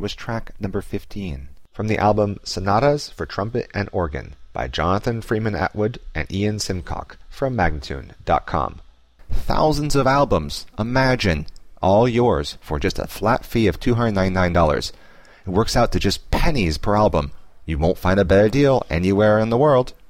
was track number 15, from the album Sonatas for Trumpet and Organ by Jonathan Freeman Atwood and Ian Simcock from Magnatune.com. Thousands of albums, imagine, all yours for just a flat fee of $299. It works out to just pennies per album. You won't find a better deal anywhere in the world.